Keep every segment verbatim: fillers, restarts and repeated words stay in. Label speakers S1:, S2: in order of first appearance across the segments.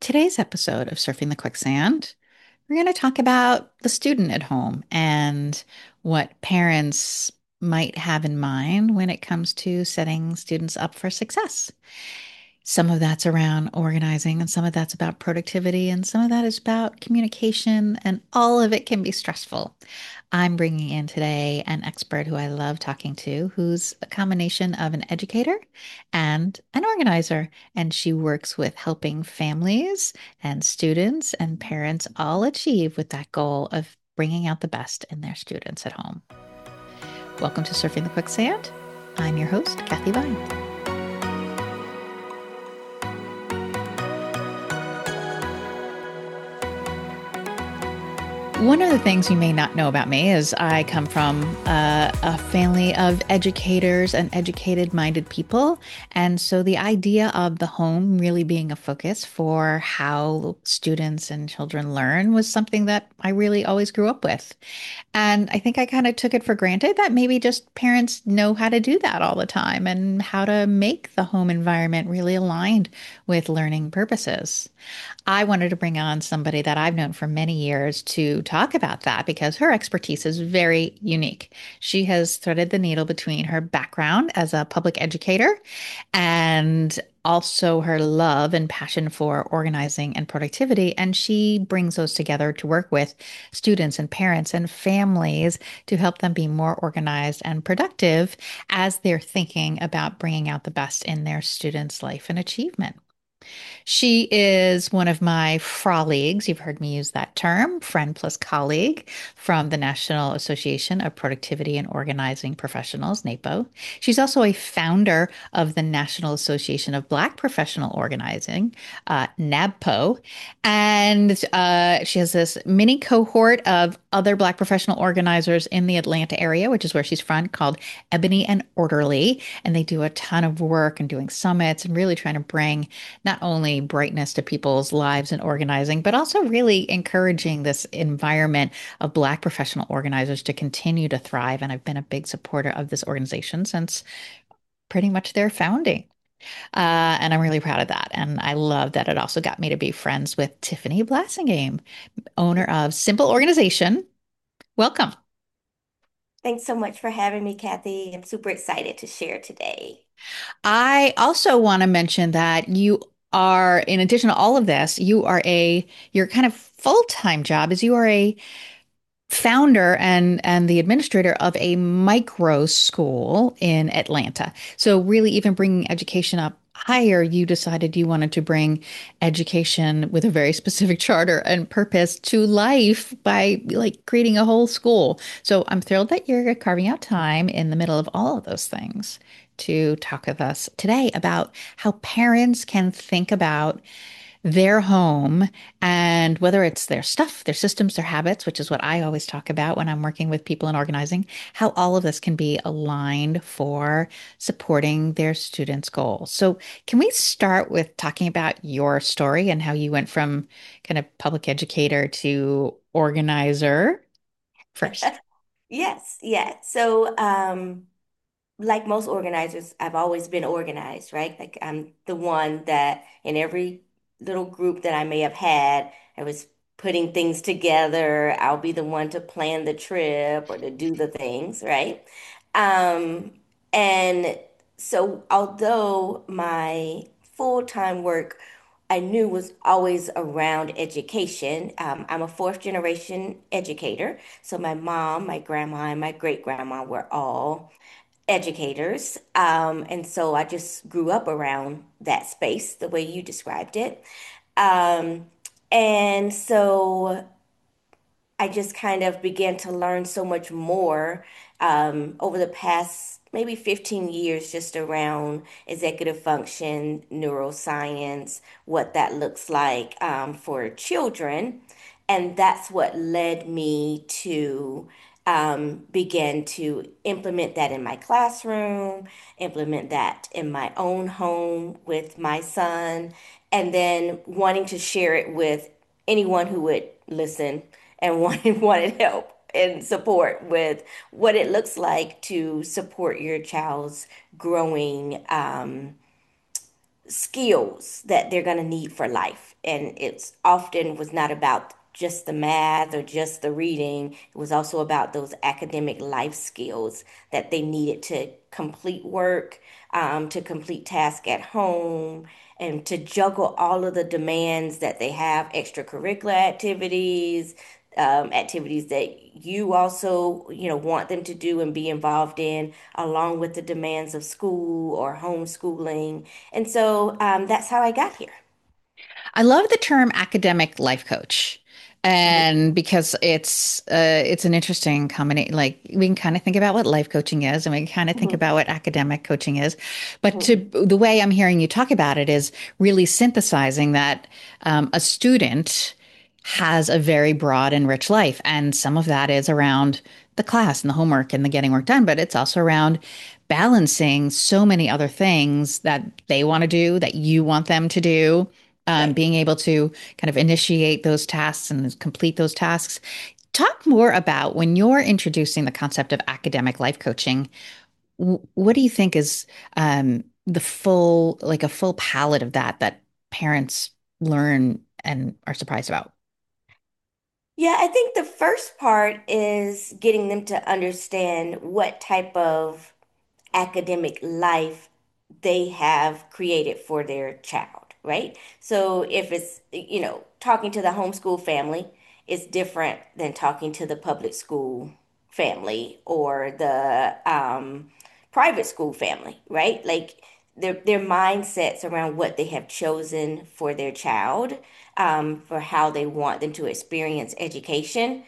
S1: Today's episode of Surfing the Quicksand, we're going to talk about the student at home and what parents might have in mind when it comes to setting students up for success. Some of that's around organizing, and some of that's about productivity, and some of that is about communication, and all of it can be stressful. I'm bringing in today an expert who I love talking to, who's a combination of an educator and an organizer. And she works with helping families and students and parents all achieve with that goal of bringing out the best in their students at home. Welcome to Surfing the Quicksand. I'm your host, Kathy Vine. One of the things you may not know about me is I come from uh, a family of educators and educated minded people. And so the idea of the home really being a focus for how students and children learn was something that I really always grew up with. And I think I kind of took it for granted that maybe just parents know how to do that all the time and how to make the home environment really aligned with learning purposes. I wanted to bring on somebody that I've known for many years to talk about that because her expertise is very unique. She has threaded the needle between her background as a public educator and also her love and passion for organizing and productivity. And she brings those together to work with students and parents and families to help them be more organized and productive as they're thinking about bringing out the best in their students' life and achievement. She is one of my froligs. You've heard me use that term, friend plus colleague from the National Association of Productivity and Organizing Professionals, NAPO. She's also a founder of the National Association of Black Professional Organizing, uh, NABPO. And uh, she has this mini cohort of other Black professional organizers in the Atlanta area, which is where she's from, called Ebony and Orderly. And they do a ton of work and doing summits and really trying to bring not only brightness to people's lives and organizing, but also really encouraging this environment of Black professional organizers to continue to thrive. And I've been a big supporter of this organization since pretty much their founding. Uh, and I'm really proud of that. And I love that it also got me to be friends with Tiffany Blassingame, owner of Simple Organization. Welcome.
S2: Thanks so much for having me, Kathy. I'm super excited to share today.
S1: I also want to mention that you are, in addition to all of this, you are a, your kind of full-time job is you are a founder and and the administrator of a micro school in Atlanta. So really even bringing education up higher, you decided you wanted to bring education with a very specific charter and purpose to life by like creating a whole school. So I'm thrilled that you're carving out time in the middle of all of those things to talk with us today about how parents can think about their home and whether it's their stuff, their systems, their habits, which is what I always talk about when I'm working with people in organizing, how all of this can be aligned for supporting their students' goals. So, can we start with talking about your story and how you went from kind of public educator to organizer first?
S2: Yes, yeah. So, um, like most organizers, I've always been organized, right? Like I'm the one that in every little group that I may have had, I was putting things together. I'll be the one to plan the trip or to do the things, right? Um, and so although my full-time work I knew was always around education, um, I'm a fourth generation educator. So my mom, my grandma, and my great grandma were all educators. Um, and so I just grew up around that space, the way you described it. Um, and so I just kind of began to learn so much more um, over the past maybe fifteen years just around executive function, neuroscience, what that looks like um, for children. And that's what led me to um, begin to implement that in my classroom, implement that in my own home with my son, and then wanting to share it with anyone who would listen and wanted wanted help and support with what it looks like to support your child's growing um, skills that they're going to need for life. And it's often was not about just the math or just the reading. It was also about those academic life skills that they needed to complete work, um, to complete tasks at home, and to juggle all of the demands that they have, extracurricular activities, um, activities that you also, you know, want them to do and be involved in, along with the demands of school or homeschooling. And so um, that's how I got here.
S1: I love the term academic life coach.
S2: Mhm,
S1: And because it's uh, it's an interesting combination, like we can kind of think about what life coaching is, and we can kind of think
S2: mhm,
S1: about what academic coaching is. But to
S2: mhm.
S1: the way I'm hearing you talk about it is really synthesizing that um, a student has a very broad and rich life, and some of that is around the class and the homework and the getting work done, but it's also around balancing so many other things that they want to do, that you want them to do, um,
S2: Right.
S1: being able to kind of initiate those tasks and complete those tasks. Talk more about when you're introducing the concept of academic life coaching. w- What do you think is um, the full, like a full palette of that that parents learn and are surprised about?
S2: Yeah, I think the first part is getting them to understand what type of academic life they have created for their child, right? So if it's, you know, talking to the homeschool family, it's different than talking to the public school family or the um, private school family, right? Like their their mindsets around what they have chosen for their child, um, for how they want them to experience education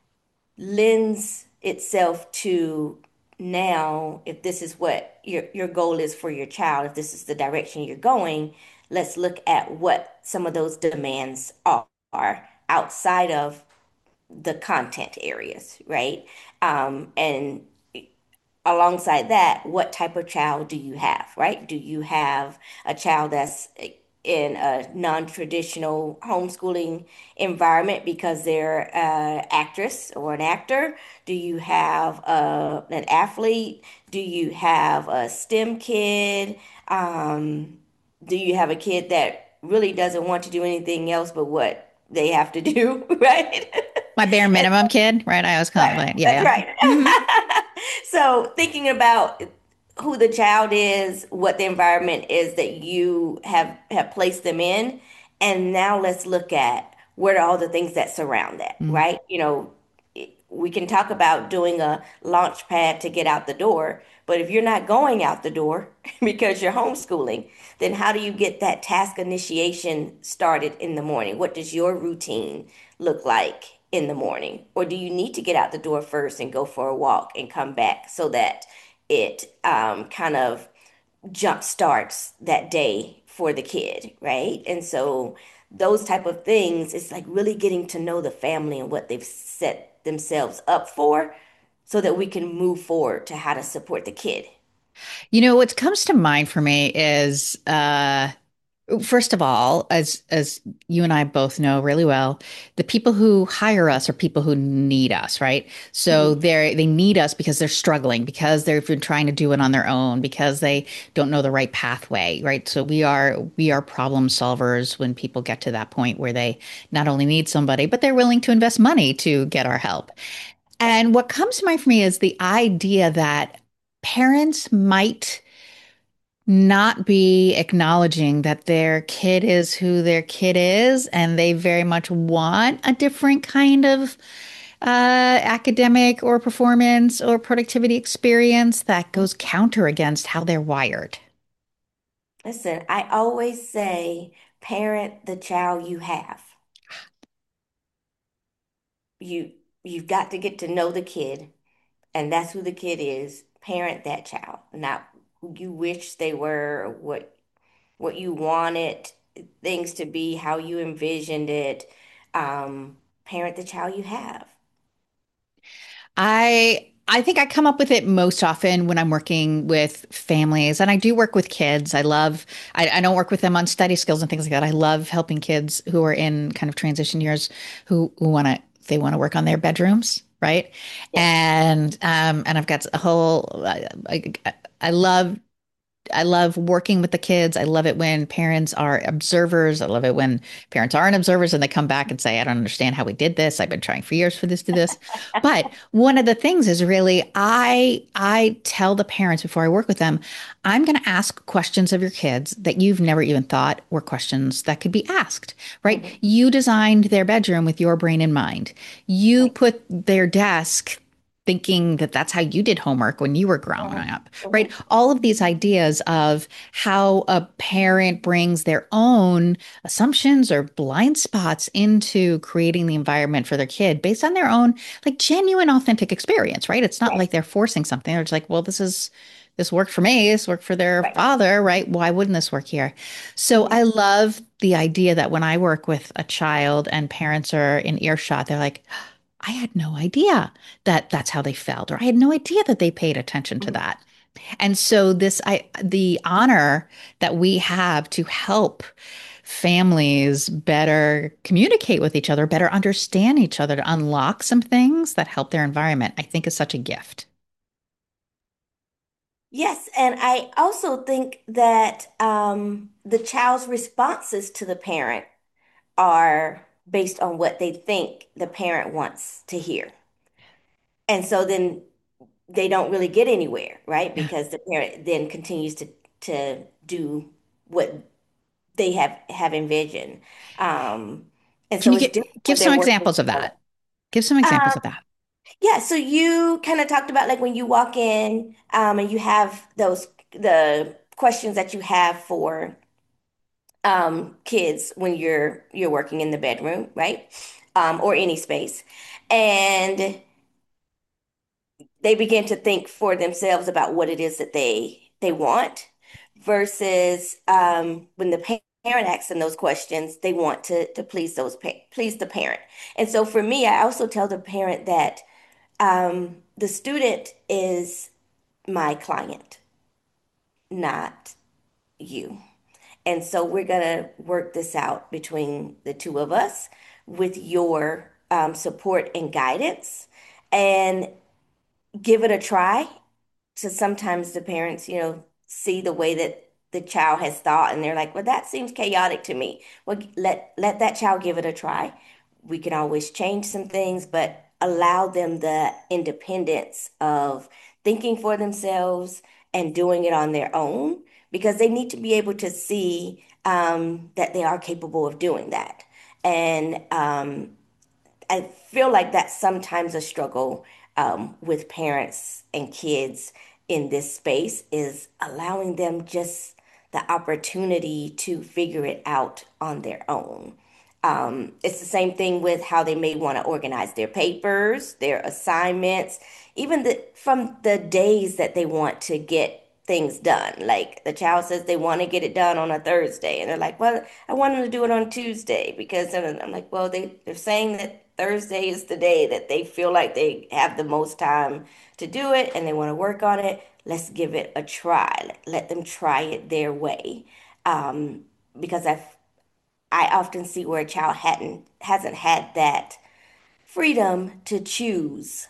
S2: lends itself to now, if this is what your your goal is for your child, if this is the direction you're going, let's look at what some of those demands are, are outside of the content areas, right? Um, and alongside that, what type of child do you have, right? Do you have a child that's in a non-traditional homeschooling environment because they're an actress or an actor? Do you have uh, an athlete? Do you have a STEM kid? Um, do you have a kid that really doesn't want to do anything else but what they have to do, right?
S1: My bare minimum kid, right? I always
S2: Right.
S1: contemplate. Yeah,
S2: That's
S1: yeah.
S2: right.
S1: Mhm.
S2: So thinking about who the child is, what the environment is that you have have placed them in, and now let's look at what are all the things that surround that,
S1: Mm.
S2: right? You know, it- we can talk about doing a launch pad to get out the door, but if you're not going out the door because you're homeschooling, then how do you get that task initiation started in the morning? What does your routine look like in the morning? Or do you need to get out the door first and go for a walk and come back so that it um, kind of jump starts that day for the kid, right? And so those type of things, it's like really getting to know the family and what they've set themselves up for so that we can move forward to how to support the kid.
S1: You know, what comes to mind for me is uh first of all, as as you and I both know really well, the people who hire us are people who need us, right? So
S2: Mhm.
S1: they're they need us because they're struggling, because they've been trying to do it on their own, because they don't know the right pathway, right? So we are we are problem solvers when people get to that point where they not only need somebody, but they're willing to invest money to get our help. And what comes to mind for me is the idea that parents might not be acknowledging that their kid is who their kid is, and they very much want a different kind of uh, academic or performance or productivity experience that goes counter against how they're wired.
S2: Listen, I always say, parent the child you have. You you've got to get to know the kid, and that's who the kid is. Parent that child, not who you wish they were, what what you wanted things to be, how you envisioned it. Um, parent the child you have.
S1: I I think I come up with it most often when I'm working with families, and I do work with kids. I love I, I don't work with them on study skills and things like that. I love helping kids who are in kind of transition years who who want to they want to work on their bedrooms, right?
S2: Yes.
S1: And um and I've got a whole I, I, I love I love working with the kids. I love it when parents are observers. I love it when parents aren't observers and they come back and say, I don't understand how we did this. I've been trying for years for this to this. But one of the things is really I I tell the parents before I work with them, I'm going to ask questions of your kids that you've never even thought were questions that could be asked, right?
S2: Mhm.
S1: You designed their bedroom with your brain in mind. You
S2: Right.
S1: put their desk thinking that that's how you did homework when you were growing
S2: Mhm.
S1: up, right?
S2: Mhm.
S1: All of these ideas of how a parent brings their own assumptions or blind spots into creating the environment for their kid based on their own, like genuine, authentic experience, right? It's not
S2: Right.
S1: like they're forcing something. They're just like, well, this is. This worked for me. This worked for their
S2: Right.
S1: father, right? Why wouldn't this work here? So
S2: Mhm.
S1: I love the idea that when I work with a child and parents are in earshot, they're like, I had no idea that that's how they felt, or I had no idea that they paid attention to
S2: Mhm.
S1: that. And so this, I, the honor that we have to help families better communicate with each other, better understand each other, to unlock some things that help their environment, I think is such a gift.
S2: Yes, and I also think that um, the child's responses to the parent are based on what they think the parent wants to hear. And so then they don't really get anywhere, right?
S1: Yeah.
S2: Because the parent then continues to to do what they have have envisioned. Um, and
S1: Can
S2: so
S1: you
S2: it's
S1: get
S2: different when
S1: give some
S2: they're working
S1: examples of
S2: together.
S1: that? Give some
S2: Um,
S1: examples of that.
S2: yeah, so you kind of talked about like when you walk in, um, and you have those the questions that you have for um kids when you're you're working in the bedroom, right? Um, or any space. And they begin to think for themselves about what it is that they they want versus um, when the pa- parent asks them those questions, they want to to please those pa please the parent. And so for me, I also tell the parent that um, the student is my client, not you. And so we're gonna work this out between the two of us with your um, support and guidance and give it a try. So sometimes the parents, you know, see the way that the child has thought and they're like, well, that seems chaotic to me. Well, let let that child give it a try. We can always change some things, but allow them the independence of thinking for themselves and doing it on their own because they need to be able to see um, that they are capable of doing that. And um, I feel like that's sometimes a struggle um, with parents and kids in this space is allowing them just the opportunity to figure it out on their own. Um, it's the same thing with how they may want to organize their papers, their assignments, even the, from the days that they want to get things done. Like the child says they want to get it done on a Thursday, and they're like, "Well, I want them to do it on Tuesday because," and I'm like, "Well, they they're saying that Thursday is the day that they feel like they have the most time to do it, and they want to work on it. Let's give it a try. Let them try it their way." Um, because I I often see where a child hadn't hasn't had that freedom to choose,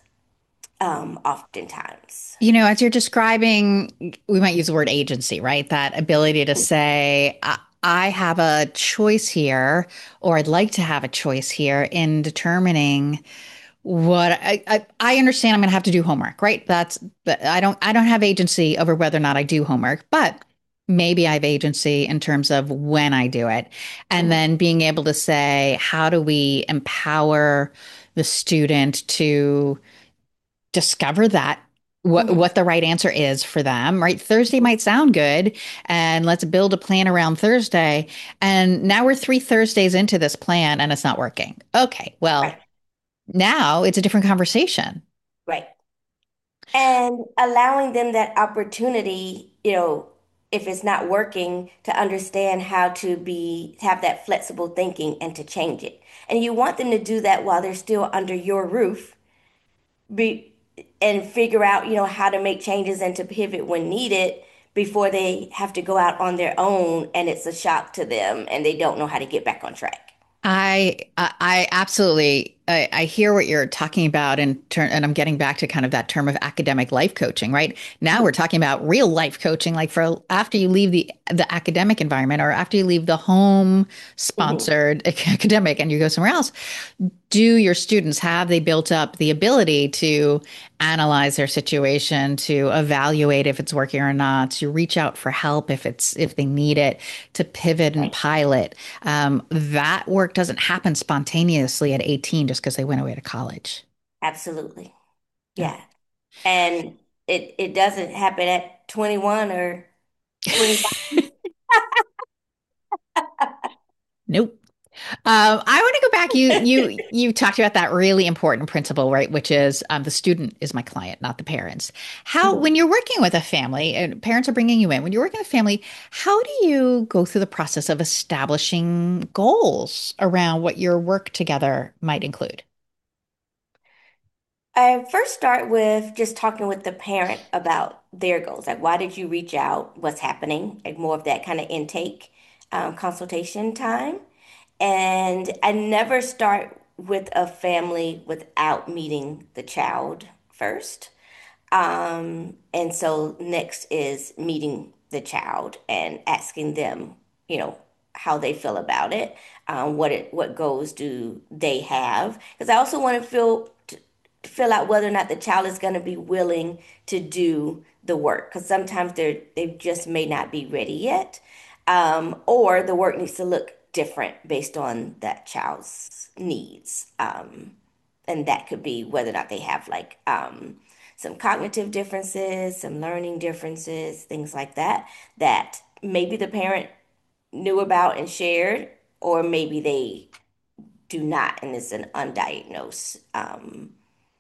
S2: um, oftentimes.
S1: You know, as you're describing, we might use the word agency, right? That ability to say, I, I have a choice here, or I'd like to have a choice here in determining what I, I, I understand I'm going to have to do homework, right? That's, but I don't, I don't have agency over whether or not I do homework, but maybe I have agency in terms of when I do it. And
S2: Mhm.
S1: then being able to say, how do we empower the student to discover that what
S2: Mhm.
S1: what the right answer is for them, right? Thursday might sound good, and let's build a plan around Thursday. And now we're three Thursdays into this plan and it's not working. Okay, well,
S2: Right,
S1: now it's a different conversation.
S2: right. And allowing them that opportunity, you know, if it's not working, to understand how to be, have that flexible thinking and to change it. And you want them to do that while they're still under your roof, be and figure out, you know, how to make changes and to pivot when needed before they have to go out on their own and it's a shock to them and they don't know how to get back on track.
S1: I I I absolutely I, I hear what you're talking about, and turn, and I'm getting back to kind of that term of academic life coaching, right? Now we're talking about real life coaching, like for after you leave the the academic environment or after you leave the home
S2: Mhm.
S1: sponsored academic and you go somewhere else. Do your students have they built up the ability to analyze their situation, to evaluate if it's working or not, to reach out for help if it's if they need it, to pivot and
S2: Right.
S1: pilot? Um, that work doesn't happen spontaneously at eighteen just because they went away to college.
S2: Absolutely.
S1: Yeah.
S2: Yeah. And it it doesn't happen at twenty-one or twenty-five.
S1: Nope. Um, I want to go back. You you you talked about that really important principle, right? Which is um, the student is my client, not the parents. How, when you're working with a family and parents are bringing you in, when you're working with a family, how do you go through the process of establishing goals around what your work together might include?
S2: I first start with just talking with the parent about their goals. Like, why did you reach out? What's happening? Like, more of that kind of intake, um, consultation time. And I never start with a family without meeting the child first. Um, and so next is meeting the child and asking them, you know, how they feel about it, um, what it what goals do they have? Because I also want to feel to fill out whether or not the child is going to be willing to do the work. Because sometimes they're they just may not be ready yet, um, or the work needs to look different based on that child's needs. Um, and that could be whether or not they have like um, some cognitive differences, some learning differences, things like that, that maybe the parent knew about and shared, or maybe they do not, and it's an undiagnosed um,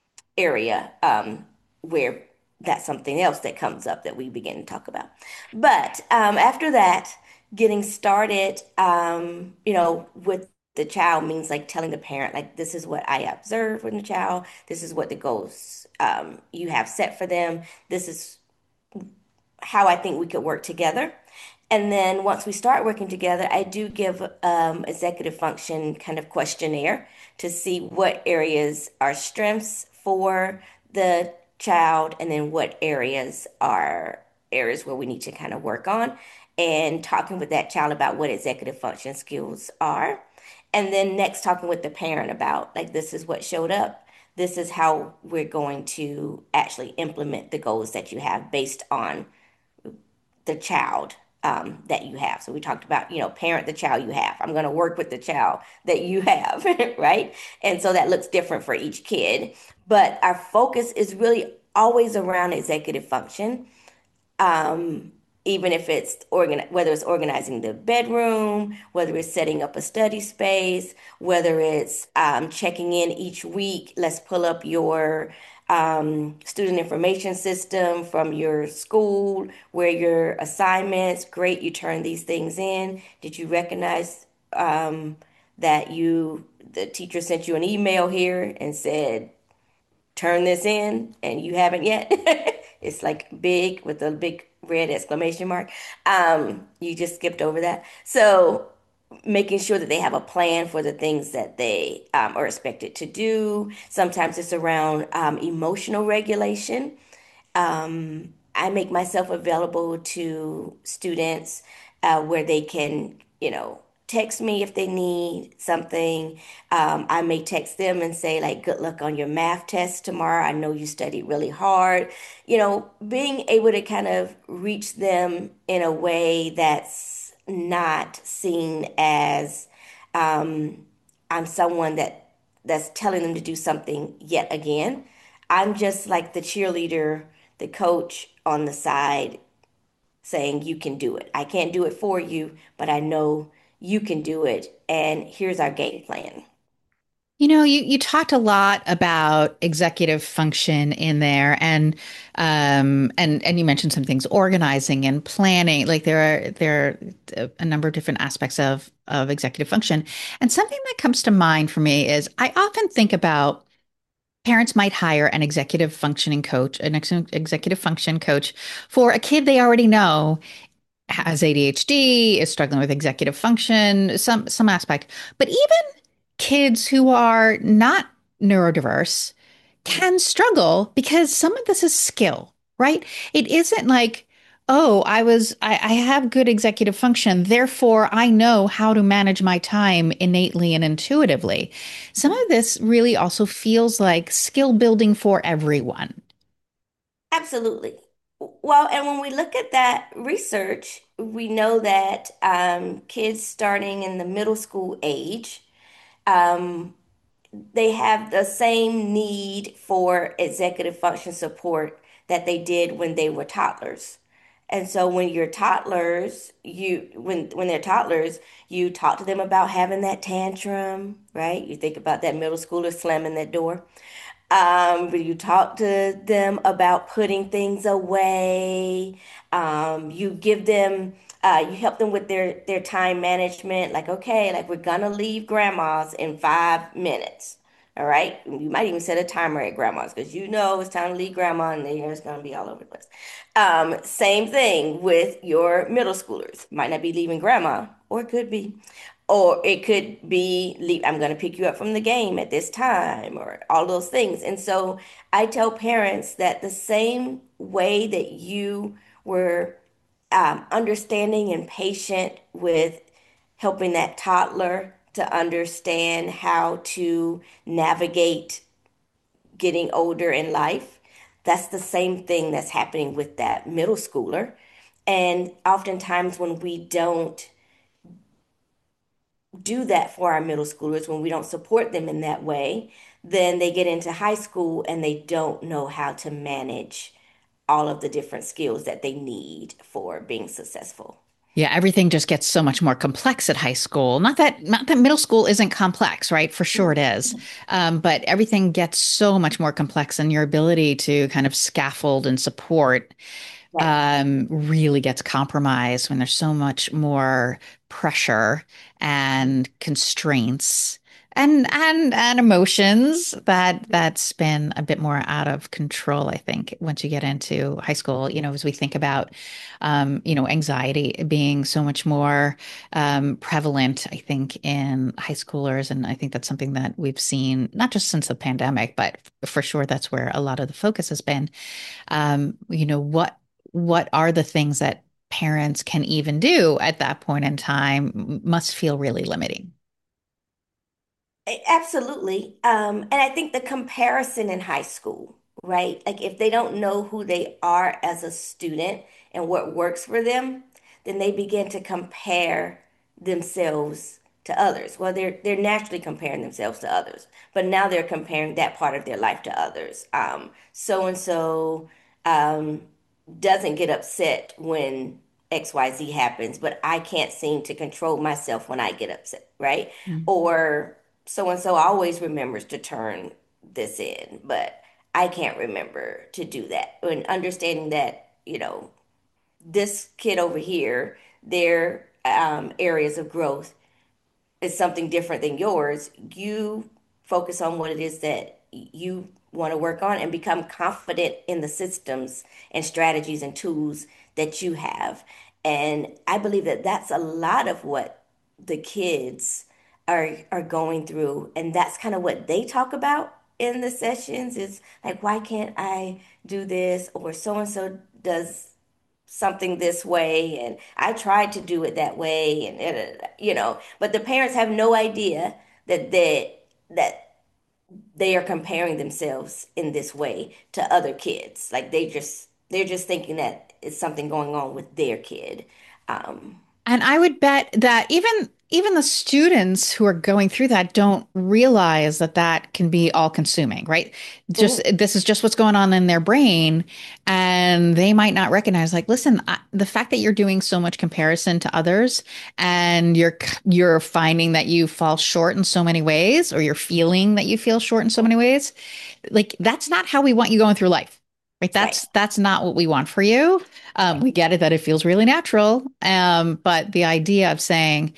S2: area um, where that's something else that comes up that we begin to talk about. But um, after that, getting started, um, you know, with the child means like telling the parent, like, this is what I observe in the child. This is what the goals um, you have set for them. This is how I think we could work together. And then once we start working together, I do give um, executive function kind of questionnaire to see what areas are strengths for the child, and then what areas are areas where we need to kind of work on, and talking with that child about what executive function skills are. And then next, talking with the parent about, like, this is what showed up. This is how we're going to actually implement the goals that you have based on the child um, that you have. So we talked about, you know, parent the child you have. I'm going to work with the child that you have, right? And so that looks different for each kid. But our focus is really always around executive function, um, even if it's organ whether it's organizing the bedroom, whether it's setting up a study space, whether it's um, checking in each week. Let's pull up your um, student information system from your school, where your assignments, great, you turn these things in. Did you recognize um, that you the teacher sent you an email here and said turn this in and you haven't yet? It's like big with a big red exclamation mark. Um, you just skipped over that. So making sure that they have a plan for the things that they um, are expected to do. Sometimes it's around um, emotional regulation. Um, I make myself available to students uh, where they can, you know, text me if they need something. Um, I may text them and say, like, good luck on your math test tomorrow. I know you studied really hard. You know, being able to kind of reach them in a way that's not seen as um, I'm someone that that's telling them to do something yet again. I'm just like the cheerleader, the coach on the side saying, you can do it. I can't do it for you, but I know you can do it. And here's our game plan.
S1: You know, you, you talked a lot about executive function in there, and um and and you mentioned some things, organizing and planning. Like there are there are a number of different aspects of of executive function. And something that comes to mind for me is I often think about parents might hire an executive functioning coach, an ex executive function coach for a kid they already know has A D H D, is struggling with executive function, some some aspect. But even kids who are not neurodiverse
S2: Mhm.
S1: can struggle because some of this is skill, right? It isn't like, oh, I was, I, I have good executive function, therefore I know how to manage my time innately and intuitively. Some of this really also feels like skill building for everyone.
S2: Absolutely. Well, and when we look at that research, we know that um, kids starting in the middle school age, um, they have the same need for executive function support that they did when they were toddlers. And so when you're toddlers, you when when they're toddlers, you talk to them about having that tantrum, right? You think about that middle schooler slamming that door. Um, you talk to them about putting things away. Um, you give them, uh, you help them with their their time management. Like, okay, like we're gonna leave grandma's in five minutes. All right. You might even set a timer at grandma's because you know it's time to leave grandma and then it's gonna be all over the place. Um, same thing with your middle schoolers. Might not be leaving grandma, or it could be. Or it could be, leave, I'm going to pick you up from the game at this time, or all those things. And so I tell parents that the same way that you were um, understanding and patient with helping that toddler to understand how to navigate getting older in life, that's the same thing that's happening with that middle schooler. And oftentimes, when we don't do that for our middle schoolers, when we don't support them in that way, then they get into high school and they don't know how to manage all of the different skills that they need for being successful.
S1: Yeah, everything just gets so much more complex at high school. Not that not that middle school isn't complex, right? For sure it is. Um, but everything gets so much more complex, and your ability to kind of scaffold and support
S2: Right.
S1: um, really gets compromised when there's so much more pressure and constraints and and and emotions that that spin a bit more out of control, I think, once you get into high school. You know, as we think about um, you know, anxiety being so much more um, prevalent, I think, in high schoolers. And I think that's something that we've seen not just since the pandemic, but for sure that's where a lot of the focus has been. Um, you know, what what are the things that parents can even do at that point in time must feel really limiting.
S2: A- Absolutely. Um, and I think the comparison in high school, right? Like if they don't know who they are as a student and what works for them, then they begin to compare themselves to others. Well, they're they're naturally comparing themselves to others, but now they're comparing that part of their life to others. Um, so and so um, doesn't get upset when X Y Z happens, but I can't seem to control myself when I get upset, right?
S1: Mm.
S2: Or so and so always remembers to turn this in, but I can't remember to do that. And understanding that, you know, this kid over here, their um, areas of growth is something different than yours. You focus on what it is that you want to work on and become confident in the systems and strategies and tools that you have. And I believe that that's a lot of what the kids are are going through, and that's kind of what they talk about in the sessions is like, why can't I do this, or so and so does something this way and I tried to do it that way, and uh, you know, but the parents have no idea that they that they are comparing themselves in this way to other kids. Like they just they're just thinking that it's something going on with their kid. Um,
S1: And I would bet that even even the students who are going through that don't realize that that can be all consuming, right? Just
S2: mhm,
S1: this is just what's going on in their brain, and they might not recognize, like, listen, I, the fact that you're doing so much comparison to others, and you're you're finding that you fall short in so many ways, or you're feeling that you feel short in so many ways, like that's not how we want you going through life. Right.
S2: right.
S1: That's that's not what we want for you. Um, we get it that it feels really natural. Um, but the idea of saying,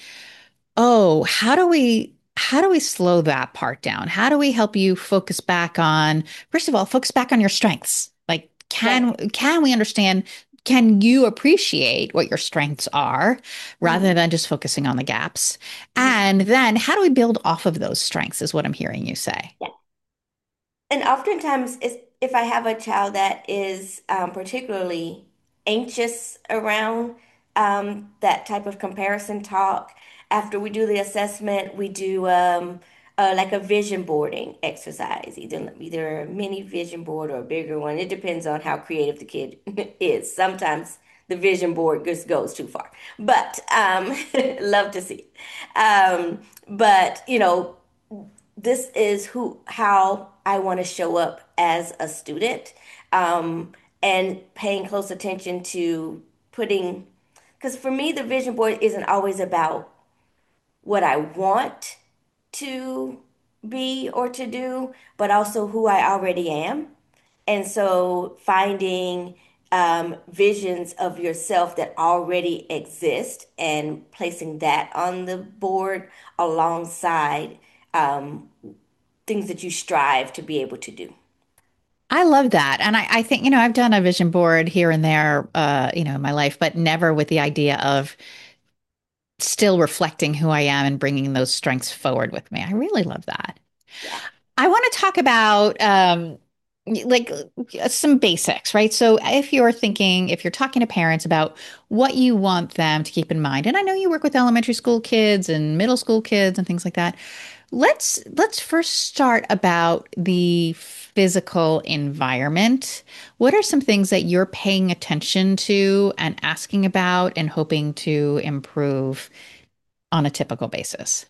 S1: oh, how do we how do we slow that part down? How do we help you focus back on, first of all, focus back on your strengths? Like, can
S2: Right.
S1: can we understand? Can you appreciate what your strengths are rather
S2: Mhm,
S1: than just focusing on the gaps?
S2: mhm.
S1: And then how do we build off of those strengths is what I'm hearing you say.
S2: Yeah. And oftentimes, it's, if I have a child that is um, particularly anxious around um, that type of comparison talk, after we do the assessment, we do um, uh, like a vision boarding exercise, either either a mini vision board or a bigger one. It depends on how creative the kid is. Sometimes the vision board just goes too far, but um, love to see it. Um, but you know this is who how I want to show up as a student, um, and paying close attention to putting, because for me the vision board isn't always about what I want to be or to do, but also who I already am. And so finding um, visions of yourself that already exist and placing that on the board alongside um, things that you strive to be able to do.
S1: I love that. And I, I think, you know, I've done a vision board here and there, uh, you know, in my life, but never with the idea of still reflecting who I am and bringing those strengths forward with me. I really love that.
S2: Yeah.
S1: I want to talk about um, like some basics, right? So if you're thinking, if you're talking to parents about what you want them to keep in mind, and I know you work with elementary school kids and middle school kids and things like that. Let's let's first start about the physical environment. What are some things that you're paying attention to and asking about and hoping to improve on a typical basis?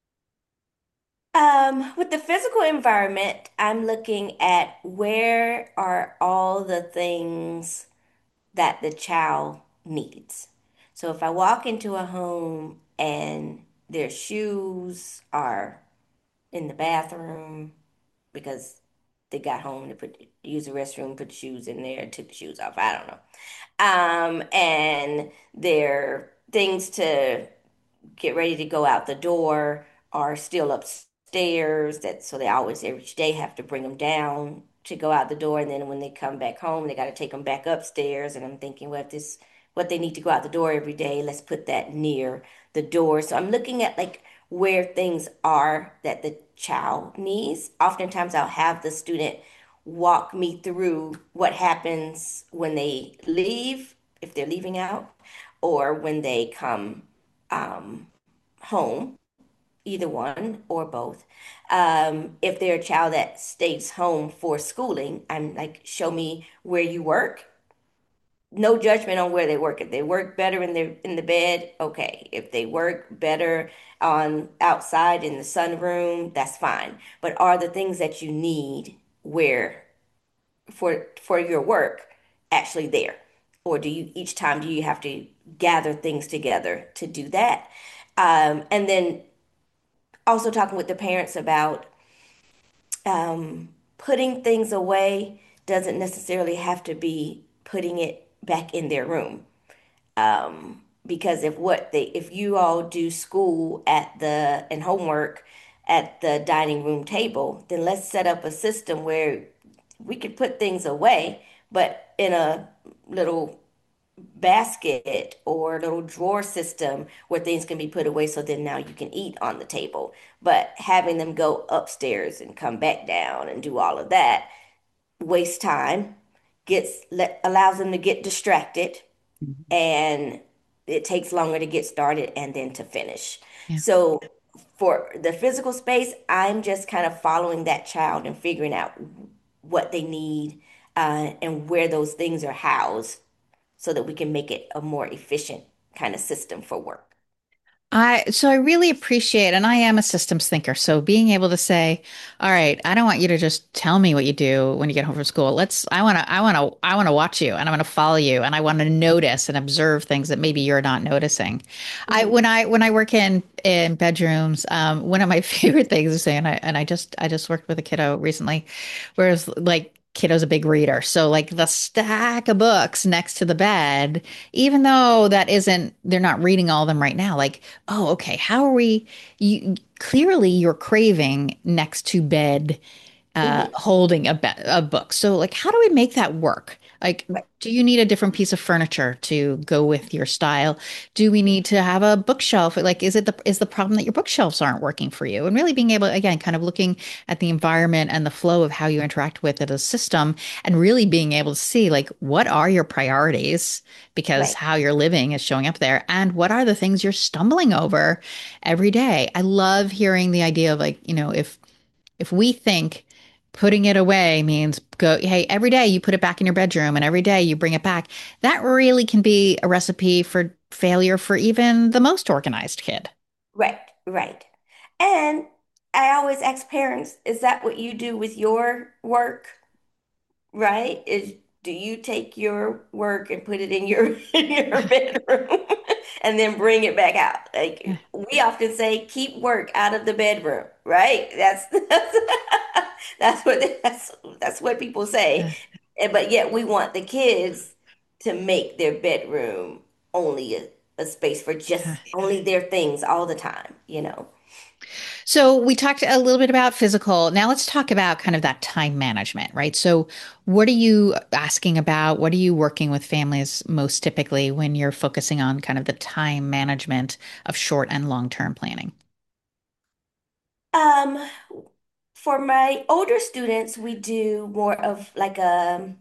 S2: Um, with the physical environment, I'm looking at where are all the things that the child needs. So if I walk into a home and their shoes are in the bathroom because they got home to put use the restroom, put the shoes in there, took the shoes off. I don't know. Um, and their things to get ready to go out the door are still upstairs. That so they always every day have to bring them down to go out the door, and then when they come back home, they got to take them back upstairs. And I'm thinking, well, if this what they need to go out the door every day, let's put that near the door. So I'm looking at like where things are that the child needs. Oftentimes, I'll have the student walk me through what happens when they leave, if they're leaving out, or when they come um, home, either one or both. Um, if they're a child that stays home for schooling, I'm like, show me where you work. No judgment on where they work. If they work better in their in the bed, okay. If they work better on outside in the sunroom, that's fine. But are the things that you need where for for your work actually there? Or do you each time do you have to gather things together to do that? Um, and then also talking with the parents about um, putting things away doesn't necessarily have to be putting it back in their room. Um, because if what they if you all do school at the and homework at the dining room table, then let's set up a system where we could put things away, but in a little basket or little drawer system where things can be put away so then now you can eat on the table. But having them go upstairs and come back down and do all of that wastes time, gets let, allows them to get distracted,
S1: Mhm.
S2: and it takes longer to get started and then to finish.
S1: Yeah.
S2: So for the physical space, I'm just kind of following that child and figuring out what they need uh, and where those things are housed so that we can make it a more efficient kind of system for work.
S1: I so I really appreciate, and I am a systems thinker. So being able to say, all right, I don't want you to just tell me what you do when you get home from school. Let's, I want to, I want to, I want to watch you and I want to follow you and I want to notice and observe things that maybe you're not noticing. I,
S2: Mhm.
S1: when I, when I work in, in bedrooms, um, one of my favorite things is saying, I, and I just, I just worked with a kiddo recently, whereas like, kiddo's a big reader. So like the stack of books next to the bed, even though that isn't, they're not reading all of them right now. Like, oh, okay, how are we? You clearly you're craving next to bed, uh,
S2: Mhm.
S1: holding a, be a book. So, like, how do we make that work? Like,
S2: Right,
S1: do you need a different piece of furniture to go with your style? Do we need to have a bookshelf? Like, is it the is the problem that your bookshelves aren't working for you? And really being able, again, kind of looking at the environment and the flow of how you interact with it as a system, and really being able to see like what are your priorities because
S2: right,
S1: how you're living is showing up there, and what are the things you're stumbling over every day. I love hearing the idea of like, you know, if if we think putting it away means go, hey, every day you put it back in your bedroom and every day you bring it back, that really can be a recipe for failure for even the most organized kid.
S2: right, right. And I always ask parents, is that what you do with your work? Right? Is do you take your work and put it in your in your bedroom and then bring it back out?
S1: Yeah.
S2: Like we often say, keep work out of the bedroom, right? That's that's, that's what that's that's what people say.
S1: Yeah.
S2: And but yet we want the kids to make their bedroom only a, a space for
S1: Yeah.
S2: just only their things all the time, you know.
S1: So we talked a little bit about physical. Now let's talk about kind of that time management, right? So what are you asking about? What are you working with families most typically when you're focusing on kind of the time management of short and long-term planning?
S2: Um, for my older students, we do more of like a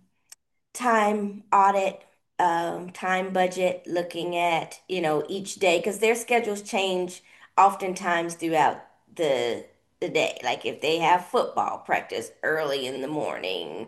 S2: time audit, um, time budget, looking at, you know, each day because their schedules change oftentimes throughout the the day. Like if they have football practice early in the morning,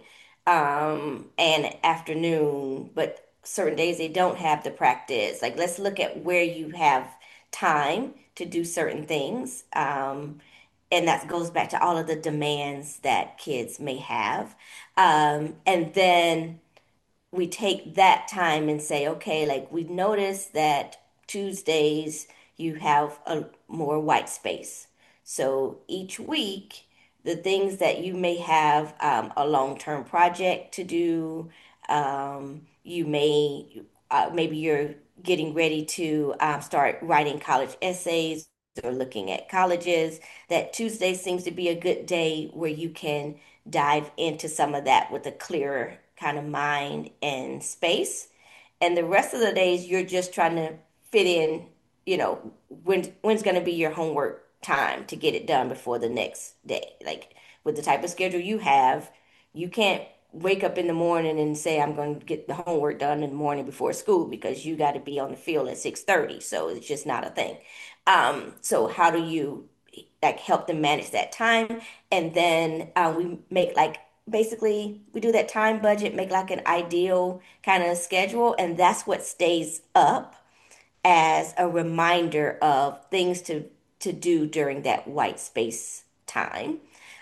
S2: um, and afternoon, but certain days they don't have the practice. Like let's look at where you have time to do certain things. Um, and that goes back to all of the demands that kids may have. Um, and then we take that time and say, okay, like we've noticed that Tuesdays you have a more white space. So each week, the things that you may have um, a long-term project to do, um, you may uh, maybe you're getting ready to um, start writing college essays or looking at colleges. That Tuesday seems to be a good day where you can dive into some of that with a clearer kind of mind and space. And the rest of the days, you're just trying to fit in, you know, when when's going to be your homework time to get it done before the next day. Like with the type of schedule you have, you can't wake up in the morning and say I'm going to get the homework done in the morning before school because you got to be on the field at six thirty. So it's just not a thing. Um, so how do you like help them manage that time? And then uh, we make like basically we do that time budget, make like an ideal kind of schedule, and that's what stays up as a reminder of things to to do during that white space time.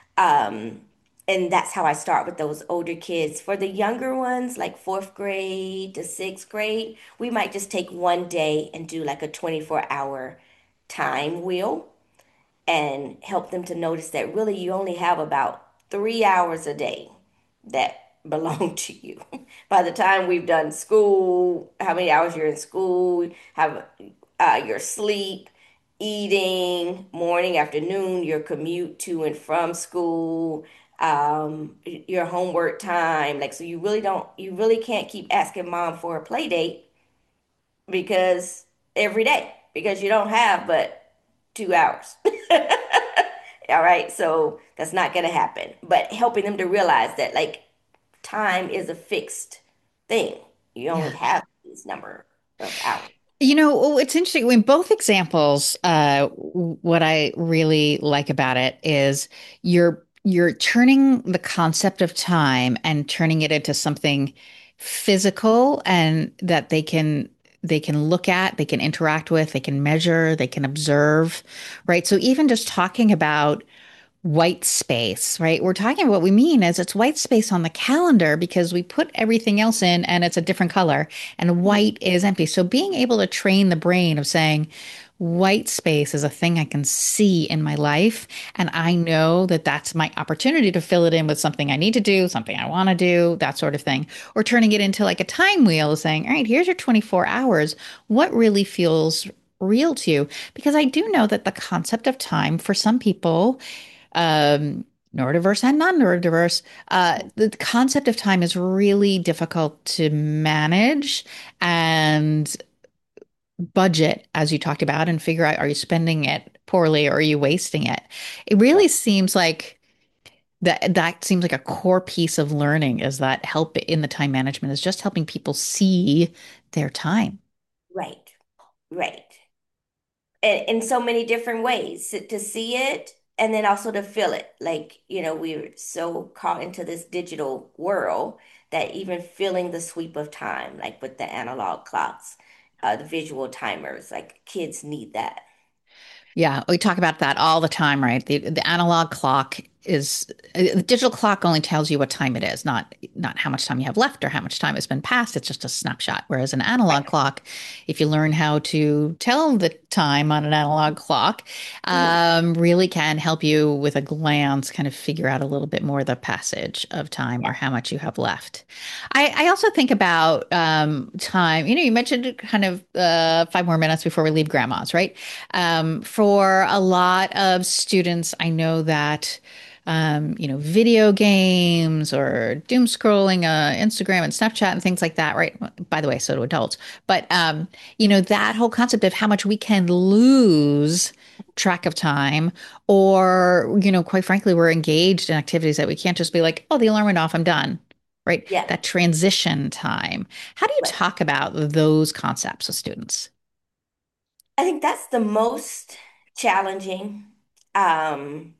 S2: Um, and that's how I start with those older kids. For the younger ones, like fourth grade to sixth grade, we might just take one day and do like a twenty-four hour time wheel and help them to notice that really you only have about three hours a day that belong to you. By the time we've done school, how many hours you're in school, have uh, your sleep, eating, morning, afternoon, your commute to and from school, um, your homework time. Like, so you really don't, you really can't keep asking mom for a play date because every day, because you don't have but two hours. All right, so that's not going to happen. But helping them to realize that like time is a fixed thing. You only
S1: Yeah.
S2: have this number of hours.
S1: You know, oh, it's interesting. In both examples, uh, w- what I really like about it is you're you're turning the concept of time and turning it into something physical and that they can they can look at, they can interact with, they can measure, they can observe, right? So even just talking about white space, right? We're talking about what we mean is it's white space on the calendar because we put everything else in and it's a different color and
S2: Mhm.
S1: white is empty. So being able to train the brain of saying white space is a thing I can see in my life. And I know that that's my opportunity to fill it in with something I need to do, something I want to do, that sort of thing. Or turning it into like a time wheel saying, all right, here's your twenty-four hours. What really feels real to you? Because I do know that the concept of time for some people, um, neurodiverse and non-neurodiverse, uh, the concept of time is really difficult to manage and budget, as you talked about, and figure out, are you spending it poorly or are you wasting it? It really
S2: Right.
S1: seems like that that seems like a core piece of learning is that help in the time management is just helping people see their time.
S2: Right. Right. In, in so many different ways to, to see it and then also to feel it. Like, you know, we're so caught into this digital world that even feeling the sweep of time, like with the analog clocks, uh, the visual timers, like kids need that.
S1: Yeah, we talk about that all the time, right? The the analog clock is uh, the digital clock only tells you what time it is, not not how much time you have left or how much time has been passed. It's just a snapshot. Whereas an analog
S2: Right.
S1: clock, if you learn how to tell the time on an analog clock,
S2: Mhm.
S1: um, really can help you with a glance kind of figure out a little bit more the passage of time or
S2: Yeah.
S1: how much you have left. I, I also think about um, time. You know, you mentioned kind of uh, five more minutes before we leave grandma's, right? Um, for a lot of students, I know that, um, you know, video games or doom scrolling, uh, Instagram and Snapchat and things like that, right? By the way, so do adults. But, um, you know, that whole concept of how much we can lose track of time, or, you know, quite frankly, we're engaged in activities that we can't just be like, oh, the alarm went off, I'm done, right?
S2: Yeah.
S1: That transition time. How do you
S2: Right.
S1: talk about those concepts with students?
S2: I think that's the most challenging, um,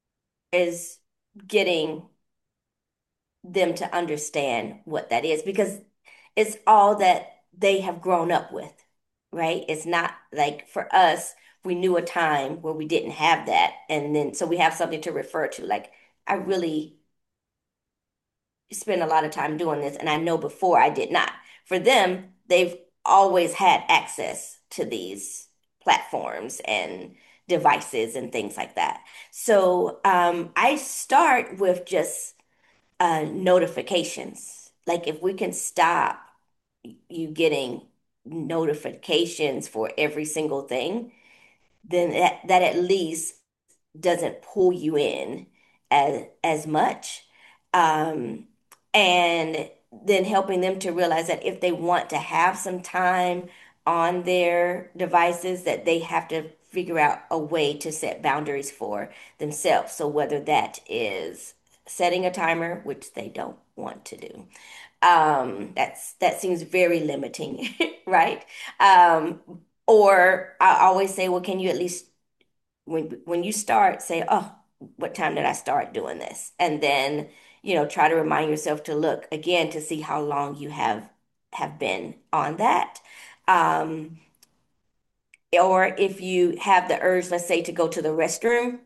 S2: is getting them to understand what that is because it's all that they have grown up with, right? It's not like for us, we knew a time where we didn't have that. And then so we have something to refer to. Like, I really spend a lot of time doing this, and I know before I did not. For them, they've always had access to these platforms and devices and things like that. So um, I start with just uh, notifications. Like if we can stop you getting notifications for every single thing, then that, that at least doesn't pull you in as as much. Um, and then helping them to realize that if they want to have some time on their devices, that they have to figure out a way to set boundaries for themselves. So whether that is setting a timer, which they don't want to do, um, that's that seems very limiting, right? Um, or I always say, well, can you at least when when you start, say, oh, what time did I start doing this? And then, you know, try to remind yourself to look again to see how long you have have been on that. Um, or if you have the urge, let's say, to go to the restroom,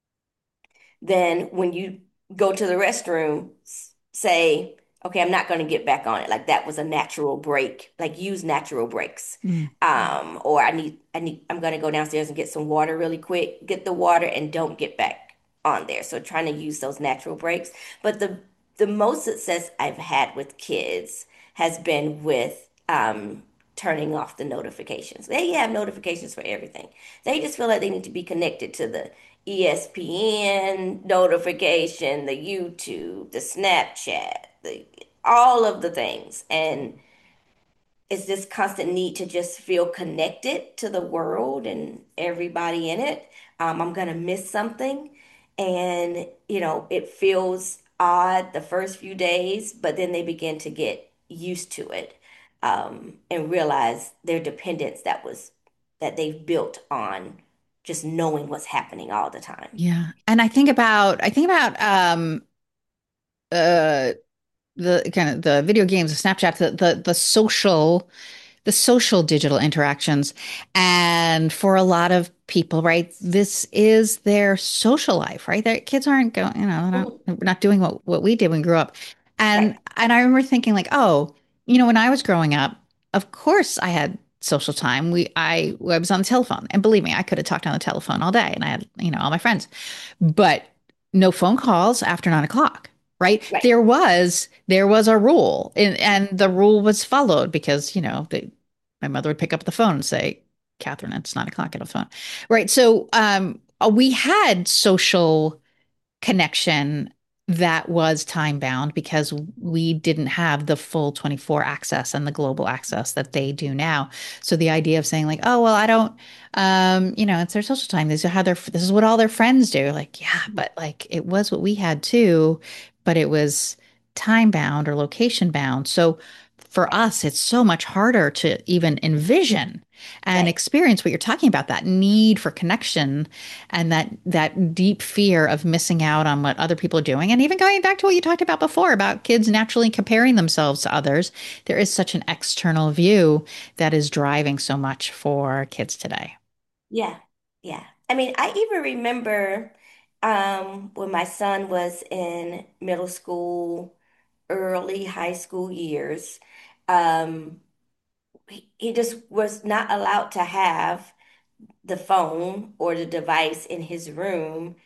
S2: then when you go to the restroom, say, okay, I'm not going to get back on it. Like that was a natural break. Like use natural breaks.
S1: Mm.
S2: Um, or I need, I need, I'm going to go downstairs and get some water really quick. Get the water and don't get back on there. So trying to use those natural breaks. But the the most success I've had with kids has been with um turning off the notifications. They have notifications for everything. They just feel like they need to be connected to the E S P N notification, the YouTube, the Snapchat, the all of the things. And it's this constant need to just feel connected to the world and everybody in it. Um, I'm gonna miss something. And, you know, it feels odd the first few days, but then they begin to get used to it, um, and realize their dependence that was that they've built on just knowing what's happening all the time.
S1: Yeah. And I think about I think about um uh the kind of the video games, the Snapchat, the the the social the social digital interactions. And for a lot of people, right, this is their social life, right? Their kids aren't going, you know, they're not,
S2: Mhm.
S1: we're not doing what, what we did when we grew up. And
S2: Right,
S1: and I remember thinking like, oh, you know, when I was growing up, of course I had social time. We I, I was on the telephone. And believe me, I could have talked on the telephone all day and I had, you know, all my friends. But no phone calls after nine o'clock. Right.
S2: right,
S1: There was there was a rule and, and the rule was followed because, you know, the, my mother would pick up the phone and say, Catherine, it's nine o'clock, get a phone. Right. So um, uh, we had social connection that was time bound because we didn't have the full twenty-four access and the global access that they do now. So the idea of saying like, oh, well, I don't, um, you know, it's their social time. These are how their, this is what all their friends do. Like, yeah, but like it was what we had too, but it was time bound or location bound. So for
S2: Right.
S1: us, it's so much harder to even envision and
S2: Right.
S1: experience what you're talking about, that need for connection and that that deep fear of missing out on what other people are doing. And even going back to what you talked about before about kids naturally comparing themselves to others, there is such an external view that is driving so much for kids today.
S2: Yeah. Yeah. I mean, I even remember um, when my son was in middle school, early high school years. Um, he, he just was not allowed to have the phone or the device in his room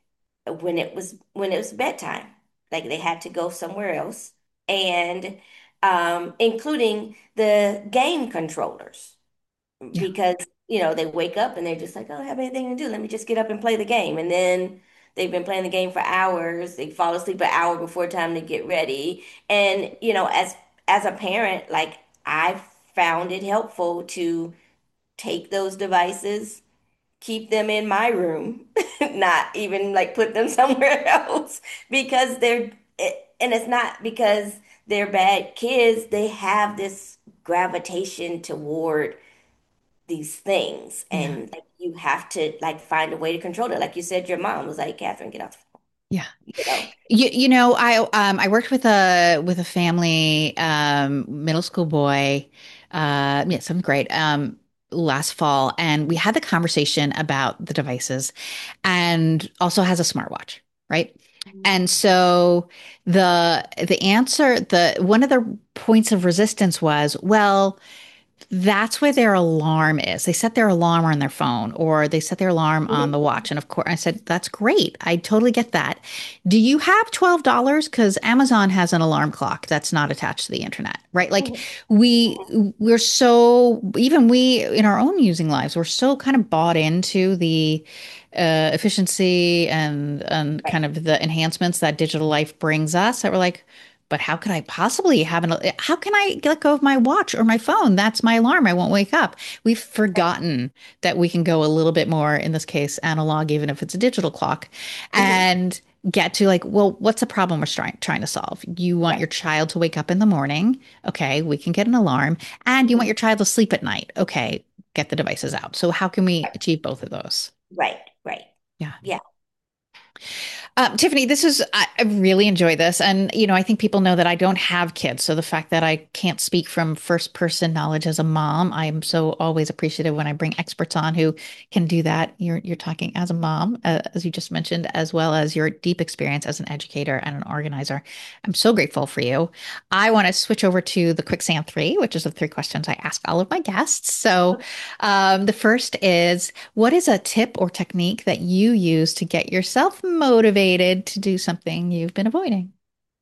S2: when it was when it was bedtime. Like they had to go somewhere else, and um, including the game controllers,
S1: Yeah.
S2: because you know they wake up and they're just like, oh, I don't have anything to do. Let me just get up and play the game, and then they've been playing the game for hours. They fall asleep an hour before time to get ready, and you know, as as a parent, like I found it helpful to take those devices, keep them in my room, not even like put them somewhere else because they're, and it's not because they're bad kids. They have this gravitation toward these things,
S1: Yeah.
S2: and like you have to like find a way to control it. Like you said, your mom was like, Catherine, get off the phone,
S1: Yeah.
S2: you know?
S1: You, you know, I um I worked with a with a family um middle school boy, uh yeah, seventh grade, um last fall, and we had the conversation about the devices and also has a smartwatch, right? And
S2: Mhm.
S1: so the the answer, the one of the points of resistance was, well, that's where their alarm is. They set their alarm on their phone or they set their alarm on the watch. And of course, I said, that's great. I totally get that. Do you have twelve dollars? Because Amazon has an alarm clock that's not attached to the internet, right? Like
S2: Mhm.
S1: we,
S2: Mhm.
S1: we're so, even we in our own using lives, we're so kind of bought into the uh, efficiency and, and
S2: Right.
S1: kind of the enhancements that digital life brings us that we're like, but how could I possibly have an, how can I let go of my watch or my phone? That's my alarm. I won't wake up. We've forgotten that we can go a little bit more, in this case, analog, even if it's a digital clock,
S2: Mhm.
S1: and get to like, well, what's the problem we're trying, trying to solve? You want
S2: Right.
S1: your child to wake up in the morning. Okay, we can get an alarm. And you want
S2: Mhm.
S1: your child to sleep at night. Okay, get the devices out. So how can we
S2: Right.
S1: achieve both of those?
S2: Right. Right.
S1: Yeah.
S2: Yeah.
S1: Um, Tiffany, this is, I, I really enjoy this. And, you know, I think people know that I don't have kids. So the fact that I can't speak from first person knowledge as a mom, I'm so always appreciative when I bring experts on who can do that. You're, you're talking as a mom, uh, as you just mentioned, as well as your deep experience as an educator and an organizer. I'm so grateful for you. I want to switch over to the quicksand three, which is the three questions I ask all of my guests. So um, the first is, what is a tip or technique that you use to get yourself motivated to do something you've been avoiding?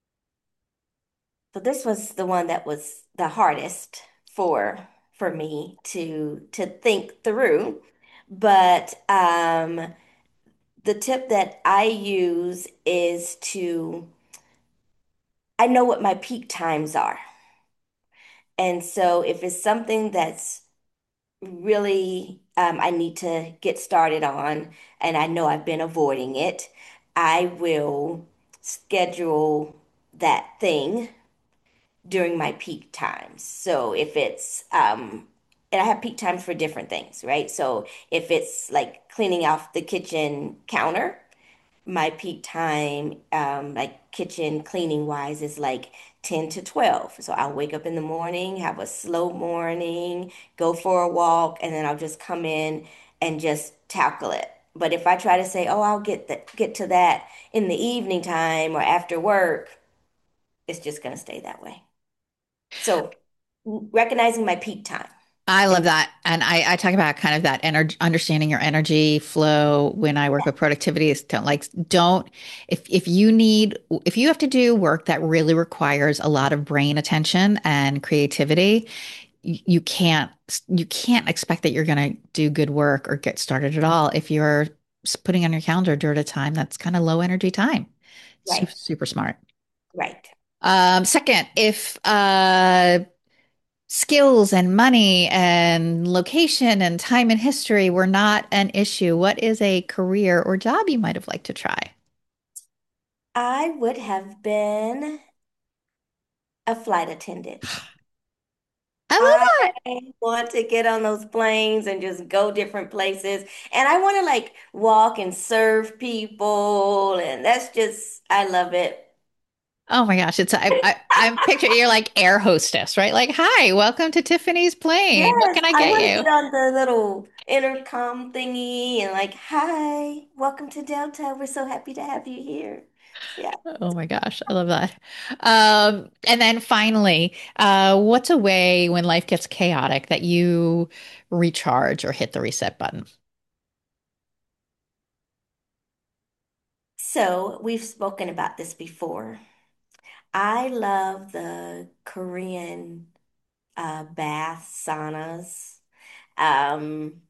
S2: So this was the one that was the hardest for for me to to think through. But um, the tip that I use is to, I know what my peak times are. And so if it's something that's really um, I need to get started on, and I know I've been avoiding it, I will schedule that thing during my peak times. So if it's um and I have peak times for different things, right? So if it's like cleaning off the kitchen counter, my peak time um like kitchen cleaning wise is like ten to twelve. So I'll wake up in the morning, have a slow morning, go for a walk, and then I'll just come in and just tackle it. But if I try to say, "Oh, I'll get that get to that in the evening time or after work," it's just going to stay that way. So recognizing my peak time.
S1: I love
S2: And
S1: that. And I, I talk about kind of that energy, understanding your energy flow when I work with productivity is don't like, don't, if, if you need, if you have to do work that really requires a lot of brain attention and creativity, you, you can't, you can't expect that you're going to do good work or get started at all if you're putting on your calendar during a time that's kind of low energy time. Super,
S2: Right,
S1: super smart.
S2: right.
S1: Um, second, if uh, skills and money and location and time and history were not an issue, what is a career or job you might have liked to try?
S2: I would have been a flight attendant.
S1: I love
S2: I
S1: that.
S2: want to get on those planes and just go different places. And I want to like walk and serve people. And that's just, I love it.
S1: Oh my gosh, it's I, I I'm picturing you're like air hostess, right? Like, hi, welcome to Tiffany's plane. What
S2: Yes,
S1: can I
S2: I
S1: get
S2: want to
S1: you?
S2: get on the little intercom thingy and like, hi, welcome to Delta. We're so happy to have you here. Yeah.
S1: Oh my gosh, I love that. Um, and then finally, uh, what's a way when life gets chaotic that you recharge or hit the reset button?
S2: So we've spoken about this before. I love the Korean uh, bath saunas. Um,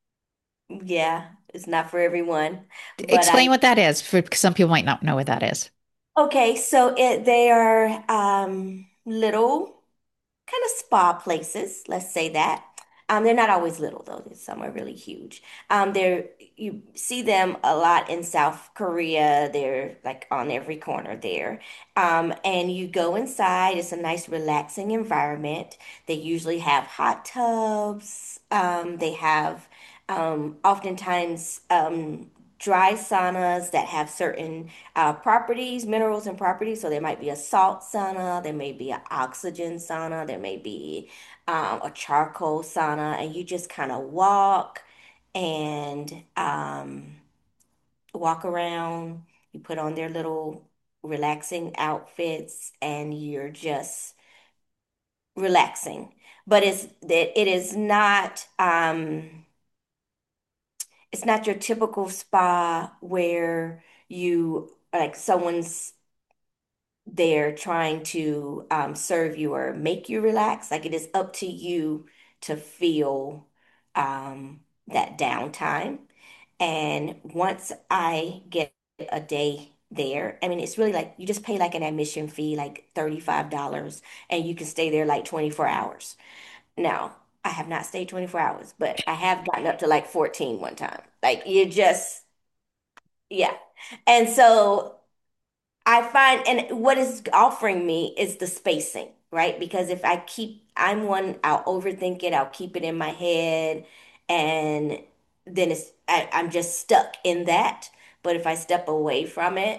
S2: yeah, it's not for everyone, but I
S1: Explain what that is, for because some people might not know what that is.
S2: okay. So it they are um, little kind of spa places, let's say that. Um, they're not always little though. Some are really huge. Um, they're you see them a lot in South Korea. They're like on every corner there. Um, and you go inside. It's a nice, relaxing environment. They usually have hot tubs. Um, they have um, oftentimes um, dry saunas that have certain uh, properties, minerals and properties. So there might be a salt sauna, there may be an oxygen sauna, there may be um, a charcoal sauna, and you just kind of walk and um, walk around. You put on their little relaxing outfits, and you're just relaxing. But it's that it is not um, it's not your typical spa where you like someone's they're trying to um, serve you or make you relax. Like it is up to you to feel um, that downtime. And once I get a day there, I mean, it's really like you just pay like an admission fee, like thirty-five dollars and you can stay there like twenty-four hours. Now, I have not stayed twenty-four hours, but I have gotten up to like fourteen one time. Like you just, yeah. And so I find, and what is offering me is the spacing, right? Because if I keep, I'm one, I'll overthink it, I'll keep it in my head, and then it's, I, I'm just stuck in that. But if I step away from it,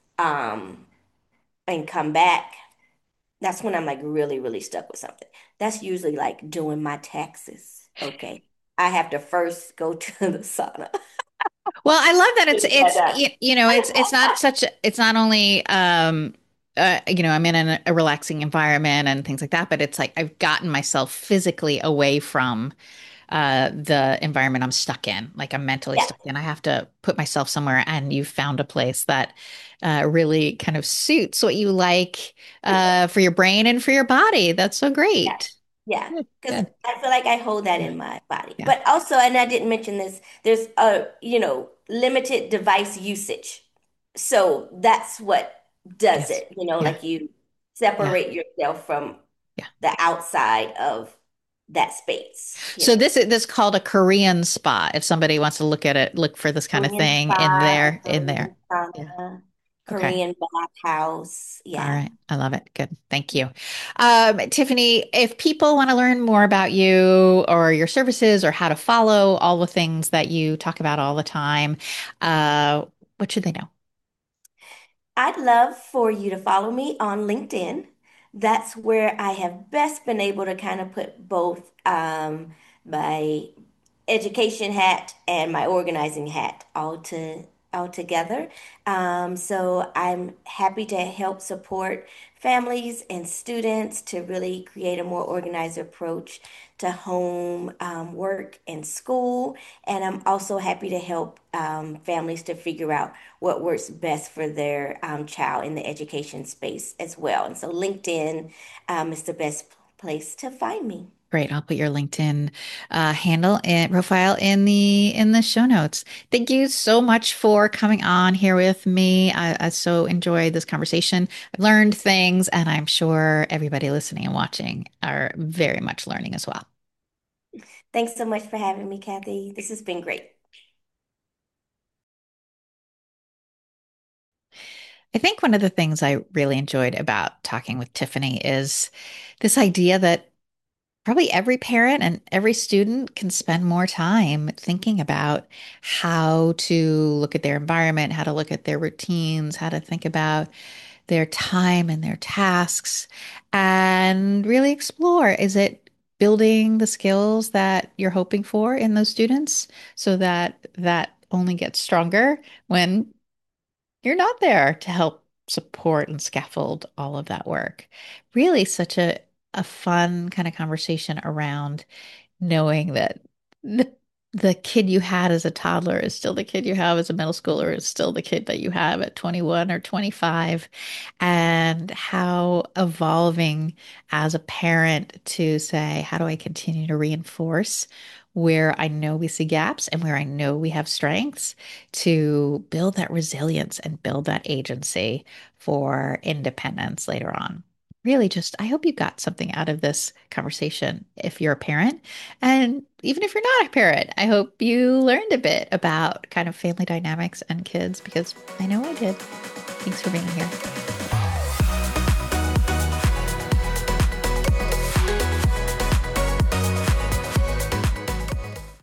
S2: um, and come back, that's when I'm like really, really stuck with something. That's usually like doing my taxes. Okay. I have to first go to the sauna.
S1: Well, I love that it's
S2: Get that
S1: it's
S2: done.
S1: y- you know it's it's not such a, it's not only um uh, you know I'm in an, a relaxing environment and things like that, but it's like I've gotten myself physically away from uh the environment I'm stuck in. Like I'm mentally
S2: Yeah.
S1: stuck in. I have to put myself somewhere, and you've found a place that uh, really kind of suits what you like uh, for your brain and for your body. That's so
S2: Yeah.
S1: great.
S2: Yeah.
S1: Good,
S2: Because
S1: good.
S2: I feel like I hold that
S1: Yeah,
S2: in my body.
S1: yeah,
S2: But also, and I didn't mention this, there's a, you know, limited device usage. So that's what does
S1: yes,
S2: it, you know,
S1: yeah,
S2: like you
S1: yeah.
S2: separate yourself from
S1: Yeah.
S2: the outside of that space, you
S1: So
S2: know.
S1: this is this is called a Korean spa. If somebody wants to look at it, look for this kind of
S2: Korean
S1: thing in
S2: spa, a
S1: there, in there.
S2: Korean
S1: Yeah.
S2: sauna,
S1: Okay.
S2: Korean bathhouse.
S1: All
S2: Yeah.
S1: right. I love it. Good. Thank you. Um, Tiffany, if people want to learn more about you or your services or how to follow all the things that you talk about all the time, uh, what should they know?
S2: I'd love for you to follow me on LinkedIn. That's where I have best been able to kind of put both um, my education hat and my organizing hat all to all together. Um, so I'm happy to help support families and students to really create a more organized approach to home um, work and school. And I'm also happy to help um, families to figure out what works best for their um, child in the education space as well. And so LinkedIn um, is the best place to find me.
S1: Great. I'll put your LinkedIn uh, handle and profile in the in the show notes. Thank you so much for coming on here with me. I, I so enjoyed this conversation. I've learned things, and I'm sure everybody listening and watching are very much learning as well.
S2: Thanks so much for having me, Kathy. This has been great.
S1: I think one of the things I really enjoyed about talking with Tiffany is this idea that probably every parent and every student can spend more time thinking about how to look at their environment, how to look at their routines, how to think about their time and their tasks, and really explore, is it building the skills that you're hoping for in those students so that that only gets stronger when you're not there to help support and scaffold all of that work. Really, such a a fun kind of conversation around knowing that the, the kid you had as a toddler is still the kid you have as a middle schooler, is still the kid that you have at twenty-one or twenty-five, and how evolving as a parent to say, how do I continue to reinforce where I know we see gaps and where I know we have strengths to build that resilience and build that agency for independence later on. Really, just I hope you got something out of this conversation if you're a parent. And even if you're not a parent, I hope you learned a bit about kind of family dynamics and kids because I know I did. Thanks for being here.